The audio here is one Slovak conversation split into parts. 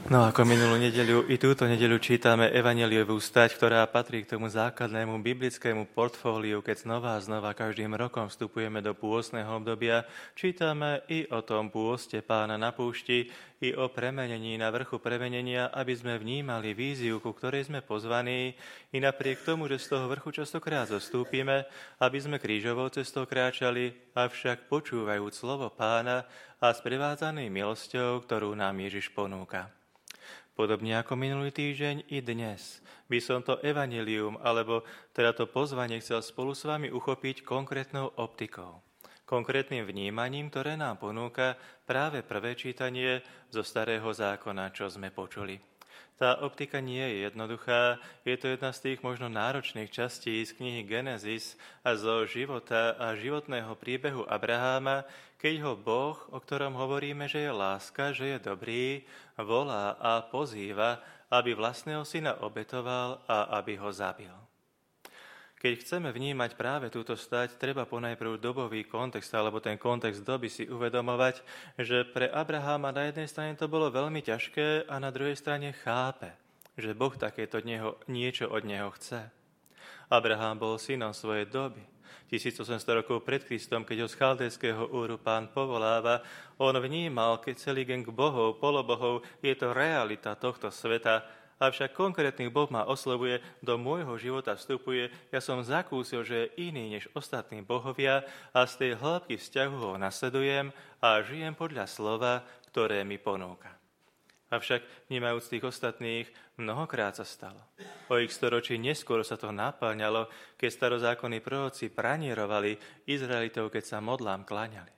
No ako minulú nedeľu, i túto nedeľu čítame evanjeliovú stať, ktorá patrí k tomu základnému biblickému portfóliu, keď znova každým rokom vstupujeme do pôstneho obdobia. Čítame i o tom pôste Pána na púšti, i o premenení na vrchu premenenia, aby sme vnímali víziu, ku ktorej sme pozvaní, i napriek tomu, že z toho vrchu častokrát zostúpime, aby sme krížovou cestou kráčali, avšak počúvajúc slovo Pána a sprevádzaný milosťou, ktorú nám Ježiš ponúka. Podobne ako minulý týždeň i dnes by som to evanjelium, alebo teda to pozvanie chcel spolu s vami uchopiť konkrétnou optikou, konkrétnym vnímaním, ktoré nám ponúka práve prvé čítanie zo Starého zákona, čo sme počuli. Tá optika nie je jednoduchá, je to jedna z tých možno náročných častí z knihy Genesis a zo života a životného príbehu Abraháma, keď ho Boh, o ktorom hovoríme, že je láska, že je dobrý, volá a pozýva, aby vlastného syna obetoval a aby ho zabil. Keď chceme vnímať práve túto stať, treba ponajprv dobový kontext, alebo ten kontext doby si uvedomovať, že pre Abraháma na jednej strane to bolo veľmi ťažké a na druhej strane chápe, že Boh takéto niečo od neho chce. Abrahám bol synom svojej doby. 1800 rokov pred Kristom, keď ho z chaldejského Úru Pán povoláva, on vnímal, keď celý gang bohov, polobohov, je to realita tohto sveta. Avšak konkrétny Boh ma oslovuje, do môjho života vstupuje, ja som zakúsil, že je iný než ostatní bohovia a z tej hĺbky vzťahu ho nasledujem a žijem podľa slova, ktoré mi ponúka. Avšak vnímajúc tých ostatných, mnohokrát sa stalo. O ich storočí neskôr sa to naplňalo, keď starozákonní proroci pranierovali Izraelitov, keď sa modlám kláňali.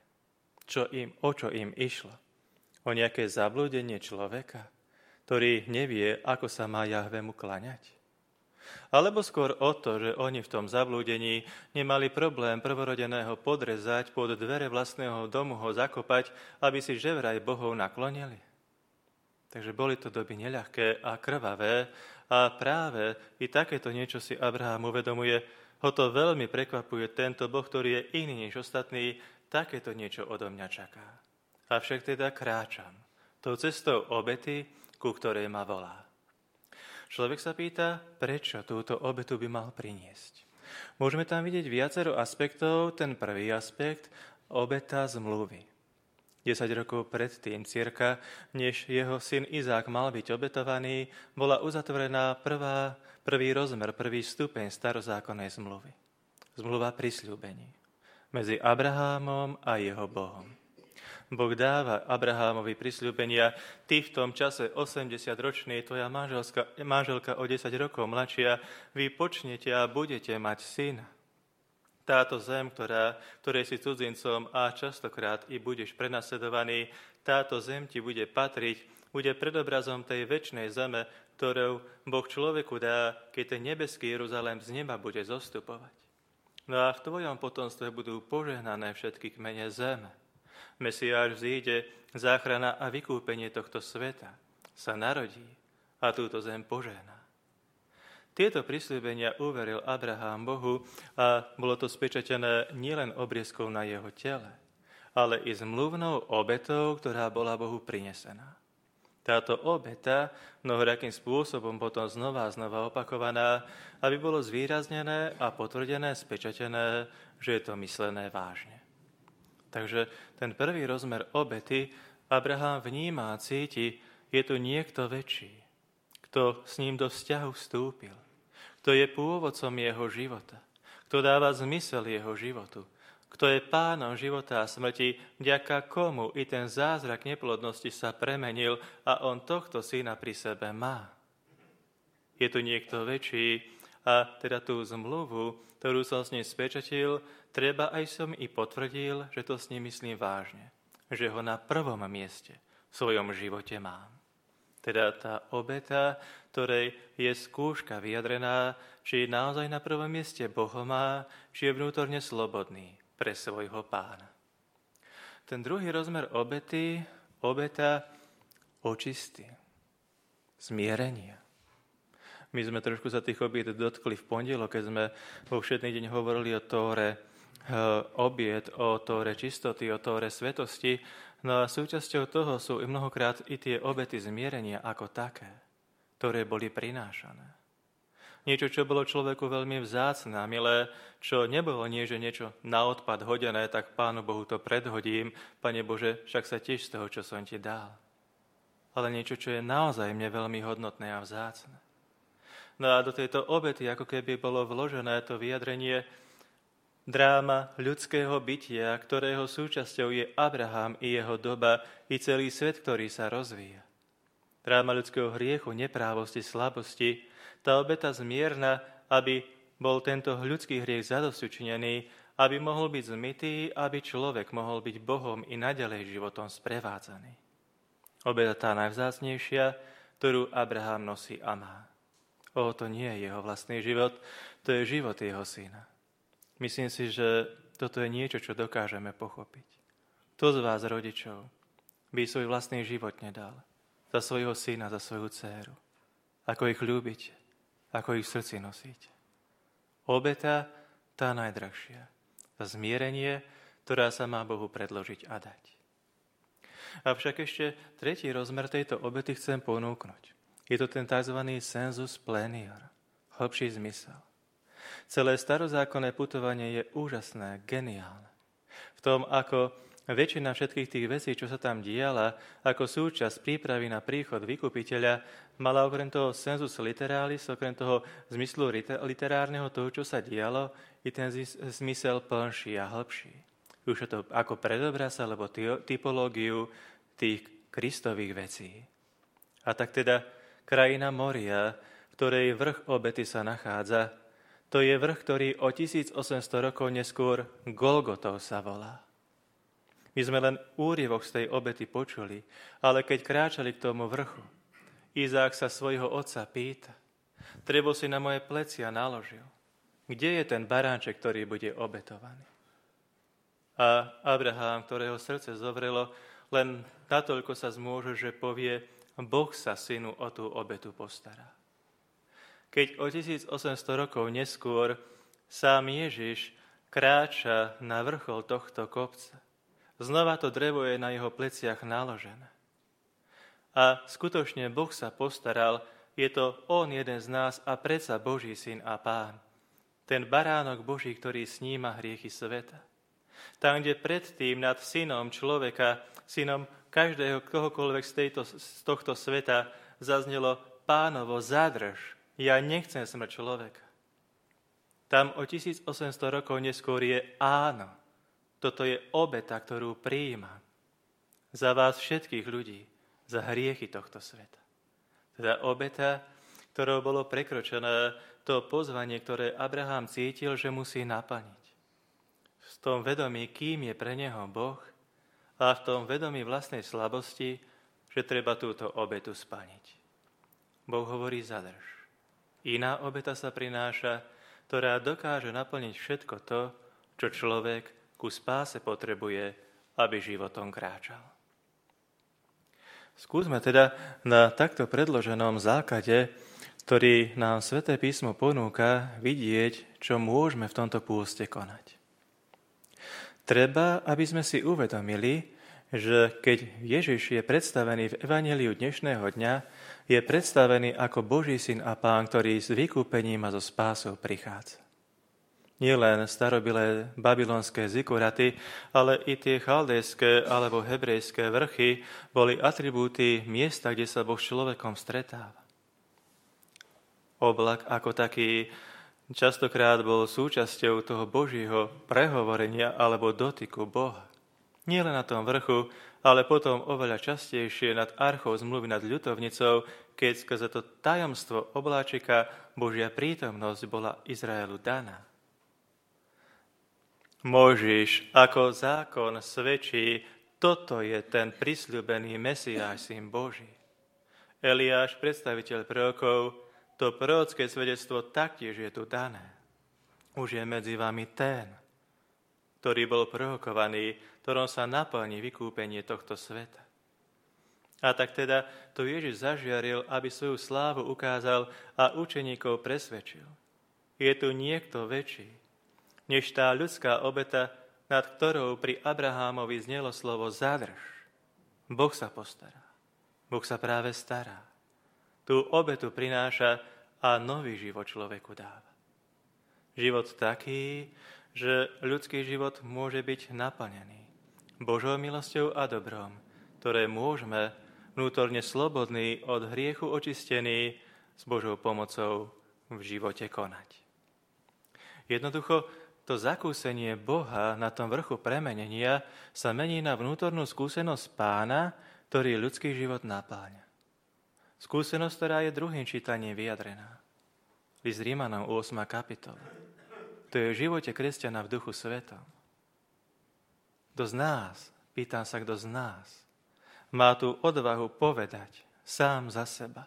O čo im išlo? O nejaké zablúdenie človeka, ktorý nevie, ako sa má Jahvemu kláňať? Alebo skôr o to, že oni v tom zablúdení nemali problém prvorodeného podrezať, pod dvere vlastného domu ho zakopať, aby si že vraj bohov naklonili? Takže boli to doby neľahké a krvavé a práve i takéto niečo si Abraham uvedomuje. Ho to veľmi prekvapuje, tento Boh, ktorý je iný než ostatní, takéto niečo odo mňa čaká. Avšak teda kráčam tou cestou obety, ku ktorej ma volá. Človek sa pýta, prečo túto obetu by mal priniesť. Môžeme tam vidieť viacero aspektov. Ten prvý aspekt, obeta zmluvy. 10 rokov predtým, cirka, než jeho syn Izák mal byť obetovaný, bola uzatvorená prvý rozmer, prvý stupeň starozákonnej zmluvy. Zmluva prisľúbení medzi Abrahámom a jeho Bohom. Boh dáva Abrahámovi prisľúbenia, ty v tom čase 80-ročný, tvoja manželka o 10 rokov mladšia, vy počnete a budete mať syna. Táto zem, ktorej si cudzincom a častokrát i budeš prenasledovaný, táto zem ti bude patriť, bude predobrazom tej večnej zeme, ktorou Boh človeku dá, keď ten nebeský Jeruzalém z neba bude zostupovať. No a v tvojom potomstve budú požehnané všetky kmene zeme. Mesiáš vzíde, záchrana a vykúpenie tohto sveta sa narodí a túto zem požehná. Tieto prisľúbenia uveril Abrahám Bohu a bolo to spečatené nielen obriezkou na jeho tele, ale i zmluvnou obetou, ktorá bola Bohu prinesená. Táto obeta mnohorakým spôsobom potom znova opakovaná, aby bolo zvýraznené a potvrdené, spečatené, že je to myslené vážne. Takže ten prvý rozmer obety Abraham vníma a cíti, je tu niekto väčší, kto s ním do vzťahu vstúpil, kto je pôvodcom jeho života, kto dáva zmysel jeho životu, kto je pánom života a smrti, vďaka komu i ten zázrak neplodnosti sa premenil a on tohto syna pri sebe má. Je tu niekto väčší a teda tú zmluvu, ktorú som s ním spečatil, treba aj som i potvrdil, že to s ním myslím vážne, že ho na prvom mieste v svojom živote mám. Teda tá obeta, ktorej je skúška vyjadrená, či naozaj na prvom mieste Boh má, či je vnútorne slobodný pre svojho pána. Ten druhý rozmer obety, obeta očisty, zmierenia. My sme trošku sa tých obiet dotkli v pondelok, keď sme vo všedný deň hovorili o Tóre obiet, o Tóre čistoty, o Tóre svetosti. No a súčasťou toho sú i mnohokrát i tie obety zmierenia ako také, ktoré boli prinášané. Niečo, čo bolo človeku veľmi vzácne a milé, čo nebolo že niečo na odpad hodené, tak Pánu Bohu to predhodím, Pane Bože, však sa tiež z toho, čo som ti dal. Ale niečo, čo je naozaj mne veľmi hodnotné a vzácne. No a do tejto obety, ako keby bolo vložené to vyjadrenie dráma ľudského bytia, ktorého súčasťou je Abraham i jeho doba, i celý svet, ktorý sa rozvíja. Dráma ľudského hriechu, neprávosti, slabosti, tá obeta zmierna, aby bol tento ľudský hriech zadosťučinený, aby mohol byť zmytý, aby človek mohol byť Bohom i naďalej životom sprevádzaný. Obeta tá najvzácnejšia, ktorú Abraham nosí a má. To nie je jeho vlastný život, to je život jeho syna. Myslím si, že toto je niečo, čo dokážeme pochopiť. Kto z vás, rodičov, by svoj vlastný život nedal za svojho syna, za svoju dcéru? Ako ich ľúbite? Ako ich v srdci nosíte? Obeta, tá najdrahšia. Za zmierenie, ktorá sa má Bohu predložiť a dať. Avšak ešte tretí rozmer tejto obety chcem ponúknuť. Je to ten tzv. Sensus plenior, hlbší zmysel. Celé starozákonné putovanie je úžasné, geniálne. V tom, ako väčšina všetkých tých vecí, čo sa tam diala, ako súčasť prípravy na príchod vykupiteľa, mala okrem toho sensus literalis, okrem toho zmyslu literárneho toho, čo sa dialo, i ten zmysel plnší a hlbší. Už je to ako predobraz alebo typológiu tých Kristových vecí. A tak teda krajina Moria, v ktorej vrch obety sa nachádza, to je vrch, ktorý o 1800 rokov neskôr Golgotou sa volá. My sme len úryvok z tej obety počuli, ale keď kráčali k tomu vrchu, Izák sa svojho otca pýta, Trevo si na moje plecia naložil, kde je ten baránček, ktorý bude obetovaný? A Abraham, ktorého srdce zovrelo, len natoľko sa zmôže, že povie, Boh sa synu o tú obetu postará. Keď o 1800 rokov neskôr sám Ježiš kráča na vrchol tohto kopca, znova to drevo je na jeho pleciach naložené. A skutočne Boh sa postaral, je to On jeden z nás a predsa Boží syn a Pán. Ten baránok Boží, ktorý sníma hriechy sveta. Tam, kde predtým nad synom človeka, synom každého kohokoľvek z tohto sveta zaznelo Pánovo zadrž, ja nechcem smrť človeka. Tam o 1800 rokov neskôr je áno. Toto je obeta, ktorú prijímam za vás všetkých ľudí, za hriechy tohto sveta. Teda obeta, ktorou bolo prekročené to pozvanie, ktoré Abraham cítil, že musí naplniť. V tom vedomí, kým je pre neho Boh, a v tom vedomí vlastnej slabosti, že treba túto obetu splniť. Boh hovorí zadrž. Iná obeta sa prináša, ktorá dokáže naplniť všetko to, čo človek ku spáse potrebuje, aby životom kráčal. Skúsme teda na takto predloženom základe, ktorý nám Sväté písmo ponúka, vidieť, čo môžeme v tomto pôste konať. Treba, aby sme si uvedomili, že keď Ježiš je predstavený v evanjeliu dnešného dňa, je predstavený ako Boží syn a Pán, ktorý s vykúpením a so spásou prichádza. Nie len starobilé babylonské zikuraty, ale i tie chaldejské alebo hebrejské vrchy boli atribúty miesta, kde sa Boh s človekom stretáva. Oblak ako taký častokrát bol súčasťou toho Božího prehovorenia alebo dotyku Boha. Nie len na tom vrchu, ale potom oveľa častejšie nad archou zmluvy nad ľutovnicou, keď skrze to tajomstvo obláčika Božia prítomnosť bola Izraelu daná. Mojžiš ako zákon svedčí, toto je ten prisľúbený Mesiáš, syn Boží. Eliáš, predstaviteľ prorokov, to prorocké svedectvo taktiež je tu dané. Už je medzi vami ten, ktorý bol prorokovaný, ktorom sa naplní vykúpenie tohto sveta. A tak teda to Ježiš zažiaril, aby svoju slávu ukázal a učeníkov presvedčil. Je tu niekto väčší, než tá ľudská obeta, nad ktorou pri Abrahámovi znelo slovo zadrž. Boh sa postará. Boh sa práve stará. Tú obetu prináša a nový život človeku dáva. Život taký, že ľudský život môže byť naplnený Božou milosťou a dobrom, ktoré môžeme vnútorne slobodní od hriechu očistení s Božou pomocou v živote konať. Jednoducho, to zakúsenie Boha na tom vrchu premenenia sa mení na vnútornú skúsenosť Pána, ktorý ľudský život napáľa. Skúsenosť, ktorá je druhým čítaním vyjadrená. List Rímanom 8. kapitola. To je v živote kresťana v Duchu Svetom. Kto z nás, pýtam sa, kto z nás, má tú odvahu povedať sám za seba.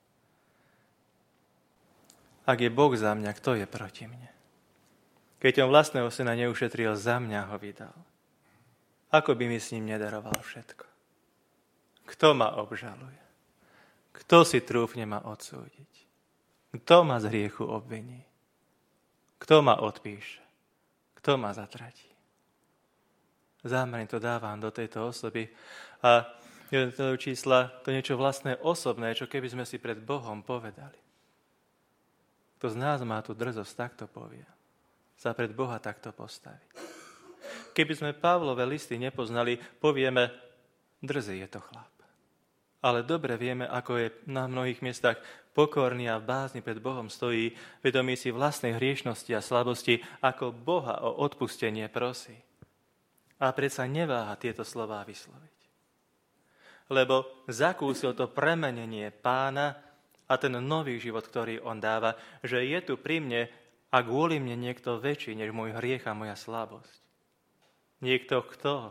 Ak je Boh za mňa, kto je proti mne? Keď on vlastného syna neušetril, za mňa ho vydal. Ako by mi s ním nedaroval všetko? Kto ma obžaluje? Kto si trúfne ma odsúdiť? Kto ma z hriechu obviní? Kto ma odpíše? Kto ma zatratí? Zámerne to dávam do tejto osoby a do čísla to niečo vlastné osobné, čo keby sme si pred Bohom povedali. Kto z nás má tú drzosť, takto povie. Sa pred Boha takto postaviť. Keby sme Pavlové listy nepoznali, povieme, drzý je to chlap. Ale dobre vieme, ako je na mnohých miestach pokorný a v bázni pred Bohom stojí, vedomí si vlastnej hriešnosti a slabosti, ako Boha o odpustenie prosí. A predsa neváha tieto slová vysloviť. Lebo zakúsil to premenenie Pána a ten nový život, ktorý on dáva, že je tu pri mne a kvôli mne niekto väčší, než môj hriech a moja slabosť. Niekto, kto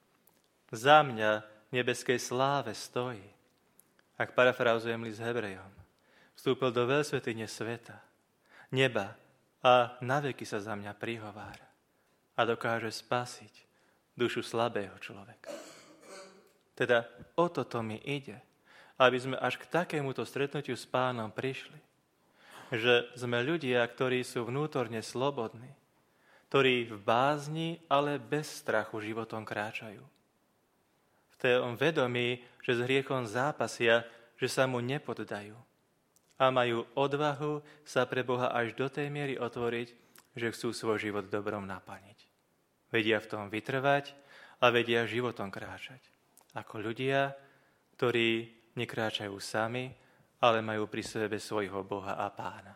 za mňa v nebeskej sláve stojí. Ak parafrázujem list Hebrejom, vstúpil do veľsvätyne sveta, neba a naveky sa za mňa prihovára a dokáže spasiť dušu slabého človeka. Teda o toto mi ide, aby sme až k takémuto stretnutiu s Pánom prišli. Že sme ľudia, ktorí sú vnútorne slobodní, ktorí v bázni, ale bez strachu životom kráčajú. V tom vedomí, že s hriechom zápasia, že sa mu nepoddajú a majú odvahu sa pre Boha až do tej miery otvoriť, že chcú svoj život dobrom naplniť. Vedia v tom vytrvať a vedia životom kráčať. Ako ľudia, ktorí nekráčajú sami, ale majú pri sebe svojho Boha a Pána.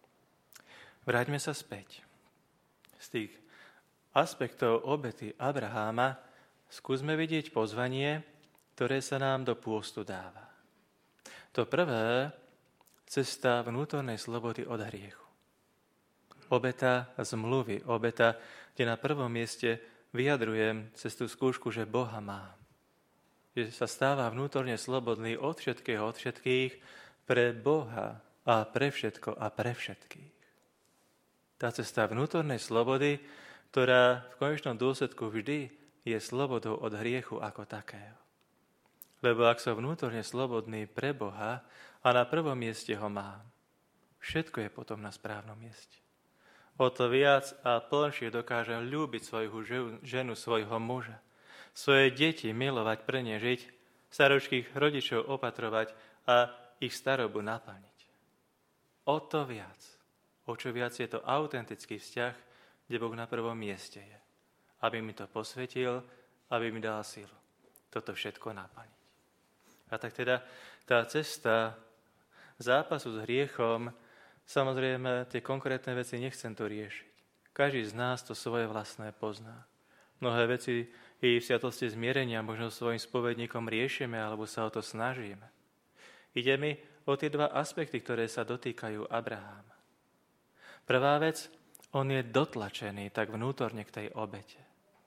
Vráťme sa späť. Z tých aspektov obety Abraháma skúsme vidieť pozvanie, ktoré sa nám do pôstu dáva. To prvé, cesta vnútornej slobody od hriechu. Obeta zmluvy, obeta, kde na prvom mieste vyjadrujem cez tú skúšku, že Boha mám. Že sa stáva vnútorne slobodný od všetkého, od všetkých, pre Boha a pre všetko a pre všetkých. Tá cesta vnútornej slobody, ktorá v konečnom dôsledku vždy je slobodou od hriechu ako takého. Lebo ak som vnútorne slobodný pre Boha a na prvom mieste ho mám, všetko je potom na správnom mieste. O to viac a plnšie dokážem ľúbiť svoju ženu, svojho muža, svoje deti milovať, pre ne žiť, staročkých rodičov opatrovať a ich starobu naplniť. O to viac, o čo viac je to autentický vzťah, kde Boh na prvom mieste je. Aby mi to posvetil, aby mi dal silu toto všetko naplniť. A tak teda tá cesta zápasu s hriechom, samozrejme tie konkrétne veci nechcem tu riešiť. Každý z nás to svoje vlastné pozná. Mnohé veci i v sviatosti zmierenia možno svojim spovedníkom riešime alebo sa o to snažíme. Ide mi o tie dva aspekty, ktoré sa dotýkajú Abraháma. Prvá vec, on je dotlačený tak vnútorne k tej obete.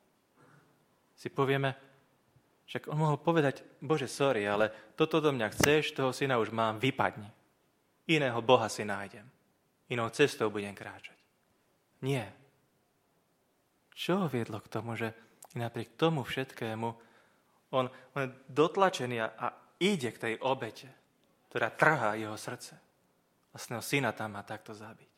Si povieme, však on mohol povedať, Bože, sorry, ale toto do mňa chceš, toho syna už mám, vypadni. Iného Boha si nájdem. Inou cestou budem kráčať. Nie. Čo ho viedlo k tomu, že napriek tomu všetkému on je dotlačený a ide k tej obete, ktorá trhá jeho srdce. Vlastného syna tam má takto zabiť.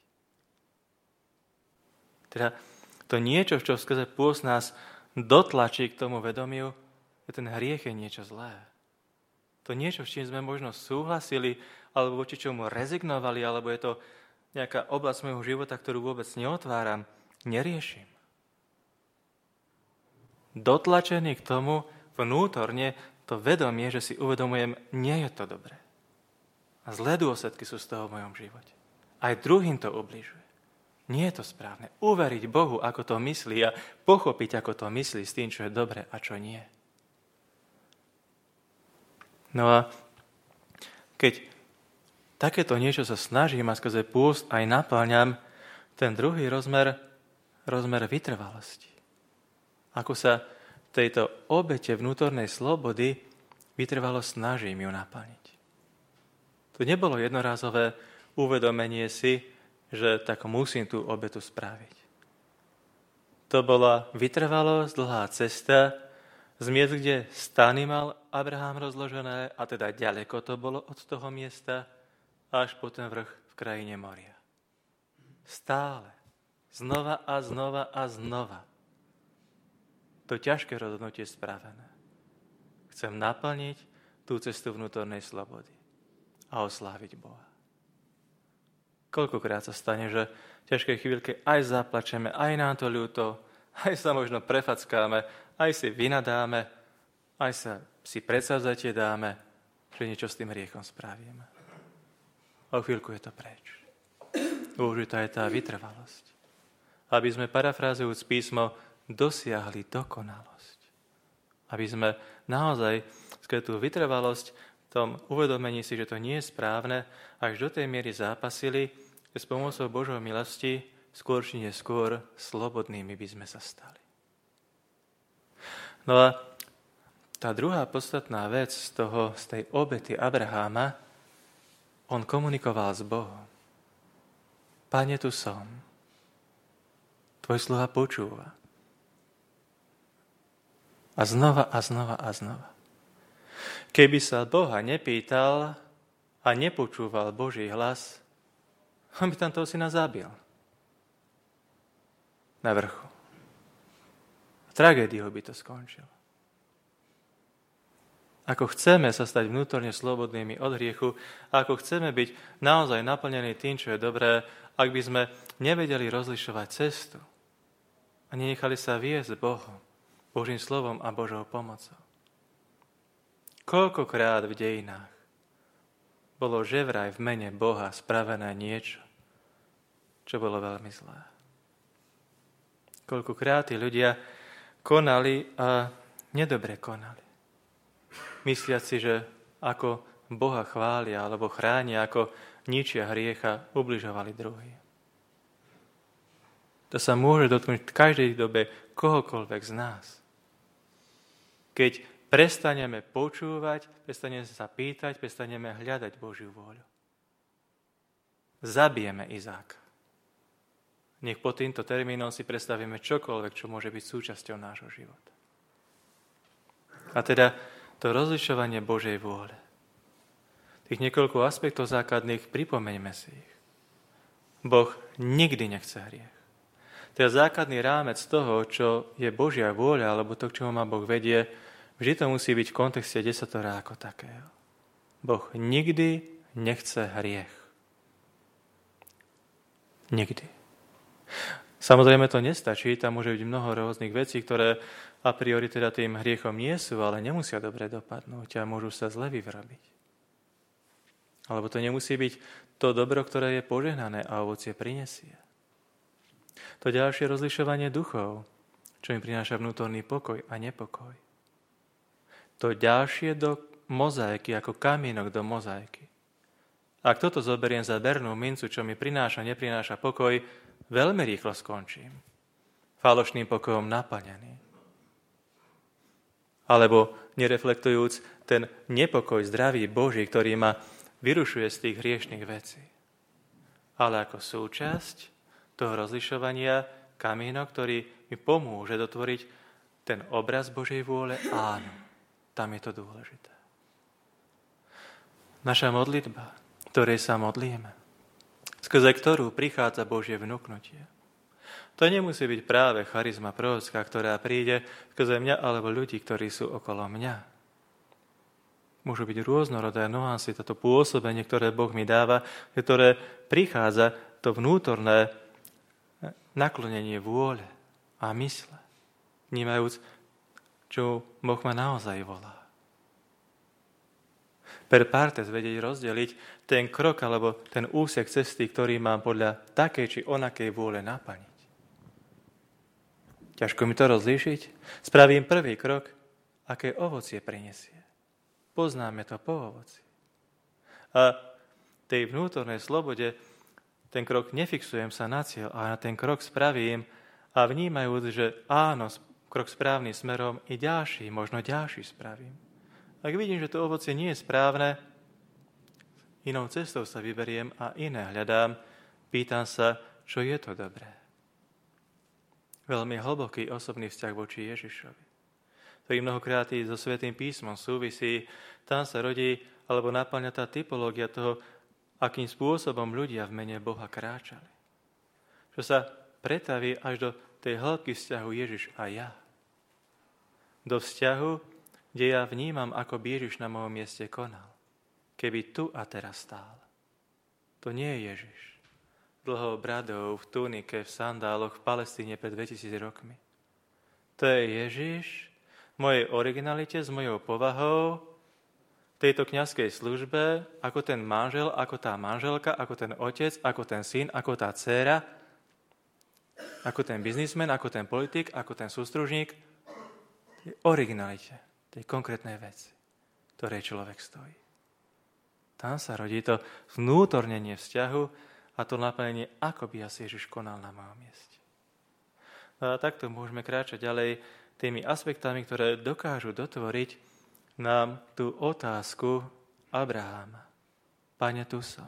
Teda to niečo, čo skrze pôst nás dotlačí k tomu vedomiu, že ten hriech je niečo zlé. To niečo, s čím sme možno súhlasili, alebo voči čomu rezignovali, alebo je to nejaká oblasť môjho života, ktorú vôbec neotváram, neriešim. Dotlačený k tomu vnútorne to vedomie, že si uvedomujem, nie je to dobré. A zlé dôsledky sú z toho v mojom živote. Aj druhým to ubližuje. Nie je to správne. Uveriť Bohu, ako to myslí a pochopiť, ako to myslí s tým, čo je dobre a čo nie. No a keď takéto niečo sa snažím a skrze pôst aj naplňam, ten druhý rozmer vytrvalosti. Ako sa tejto obete vnútornej slobody vytrvalo snažím ju naplniť. To nebolo jednorázové uvedomenie si, že tak musím tú obetu spraviť. To bola vytrvalosť, dlhá cesta z miest, kde stany mal Abraham rozložené, a teda ďaleko to bolo od toho miesta, až po ten vrch v krajine Moria. Stále, znova a znova a znova. To ťažké rozhodnutie spravené. Chcem naplniť tú cestu vnútornej slobody a osláviť Boha. Koľkokrát sa stane, že v ťažkej chvíľke aj zaplačeme, aj nám to ľúto, aj sa možno prefackáme, aj si vynadáme, aj sa si predsavzatie dáme, že niečo s tým hriechom spravíme. O chvíľku je to preč. Dôležitá je tá vytrvalosť. Aby sme, parafrázujúc písmo, dosiahli dokonalosť. Aby sme naozaj tú vytrvalosť v tom uvedomení si, že to nie je správne, až do tej miery zápasili, že s pomocou Božej milosti skôr či neskôr slobodnými by sme sa stali. No a tá druhá podstatná vec z tej obety Abraháma, on komunikoval s Bohom. Pane, tu som. Tvoj sluha počúva. A znova a znova a znova. Keby sa Boha nepýtal a nepočúval Boží hlas, on by tam toho syna zabil. Na vrchu. Tragédiou by to skončilo. Ako chceme sa stať vnútorne slobodnými od hriechu, ako chceme byť naozaj naplnení tým, čo je dobré, ak by sme nevedeli rozlišovať cestu a nenechali sa viesť Bohom, Božím slovom a Božou pomocou. Koľkokrát v dejinách bolo že vraj v mene Boha spravené niečo, čo bolo veľmi zlé. Koľkokrát tí ľudia konali a nedobre konali. Mysliac si, že ako Boha chvália alebo chránia, ako ničia hriecha, ubližovali druhým. To sa môže dotknúť v každej dobe kohokoľvek z nás. Keď prestaneme počúvať, prestaneme sa pýtať, prestaneme hľadať Božiu vôľu. Zabijeme Izáka. Nech pod týmto termínom si predstavíme čokoľvek, čo môže byť súčasťou nášho života. A teda to rozlišovanie Božej vôle. Tých niekoľko aspektov základných, pripomeňme si ich. Boh nikdy nechce hriech. To je základný rámec toho, čo je Božia vôľa, alebo to, k čomu ma Boh vedie, vždy to musí byť v kontexte desatora ako takého. Boh nikdy nechce hriech. Nikdy. Samozrejme to nestačí, tam môže byť mnoho rôznych vecí, ktoré a priori teda tým hriechom nie sú, ale nemusia dobre dopadnúť a môžu sa zle vyvrabiť. Alebo to nemusí byť to dobro, ktoré je požehnané a ovocie prinesie. To ďalšie rozlišovanie duchov, čo im prináša vnútorný pokoj a nepokoj. To ďalšie do mozaiky, ako kamienok do mozaiky. Ak toto zoberiem za bernú mincu, čo mi prináša, neprináša pokoj, veľmi rýchlo skončím. Falošným pokojom naplnený. Alebo nereflektujúc ten nepokoj zdravý Boží, ktorý ma vyrušuje z tých hriešných vecí. Ale ako súčasť toho rozlišovania kamienok, ktorý mi pomôže dotvoriť ten obraz Božej vôle, áno, tam je to dôležité. Naša modlitba, ktorej sa modlíme, skrze ktorú prichádza Božie vnuknutie. To nemusí byť práve charizma prorocká, ktorá príde skrze mňa alebo ľudí, ktorí sú okolo mňa. Môžu byť rôznorodé nuancy, toto pôsobenie, ktoré Boh mi dáva, ktoré prichádza to vnútorné naklonenie vôle a mysle, vnímajúc, čo Boh ma naozaj volá. Per partes vedieť rozdeliť ten krok alebo ten úsek cesty, ktorý mám podľa takej či onakej vôle naplniť. Ťažko mi to rozlíšiť? Spravím prvý krok, aké ovocie prinesie. Poznáme to po ovoci. A tej vnútornej slobode ten krok nefixujem sa na cieľ, ale na ten krok spravím a vnímajúc, že áno, krok správnym smerom i ďalší, možno ďalší spravím. Ak vidím, že to ovocie nie je správne, inou cestou sa vyberiem a iné hľadám, pýtam sa, čo je to dobré. Veľmi hlboký osobný vzťah voči Ježišovi, ktorý mnohokrát i so Svätým písmom súvisí, tam sa rodí alebo naplňa tá typológia toho, akým spôsobom ľudia v mene Boha kráčali. Čo sa pretaví až do tej hĺbky vzťahu Ježiš a ja. Do vzťahu, kde ja vnímam, ako by Ježiš na mojom mieste konal. Keby tu a teraz stál. To nie je Ježiš. Dlhou bradou, v tunike, v sandáloch v Palestíne pred 2000 rokmi. To je Ježiš v mojej originalite, s mojou povahou, v tejto kňazskej službe, ako ten manžel, ako tá manželka, ako ten otec, ako ten syn, ako tá dcéra, ako ten biznismen, ako ten politik, ako ten sústružník. V originalite, tej konkrétnej veci, ktorej človek stojí. Tam sa rodí to vnútornenie vzťahu, a to naplnenie, ako by asi Ježiš konal na mojom mieste. A takto môžeme kráčať ďalej tými aspektami, ktoré dokážu dotvoriť nám tú otázku Abraháma. Pane, tu som.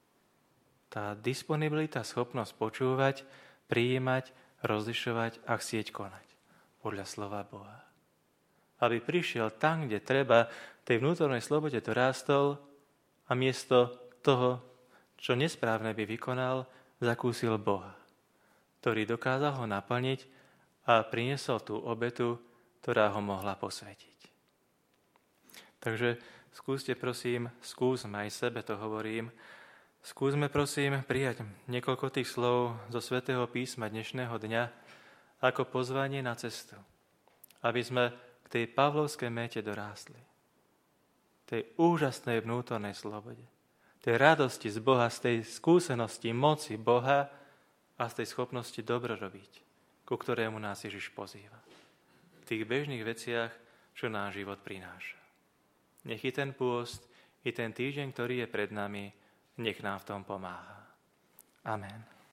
Tá disponibilita, schopnosť počúvať, prijímať, rozlišovať a chcieť konať podľa slova Boha. Aby prišiel tam, kde treba, tej vnútornej slobode to rástol a miesto toho, čo nesprávne by vykonal, zakúsil Boha, ktorý dokázal ho naplniť a priniesol tú obetu, ktorá ho mohla posvetiť. Takže skúsme, aj sebe to hovorím, skúsme prosím prijať niekoľko tých slov zo Svätého písma dnešného dňa ako pozvanie na cestu, aby sme k tej pavlovskej méte dorástli. Tej úžasnej vnútornej slobode. Tej radosti z Boha, z tej skúsenosti, moci Boha a z tej schopnosti dobro robiť, ku ktorému nás Ježiš pozýva. V tých bežných veciach, čo náš život prináša. Nech i ten pôst, i ten týždeň, ktorý je pred nami, nech nám v tom pomáha. Amen.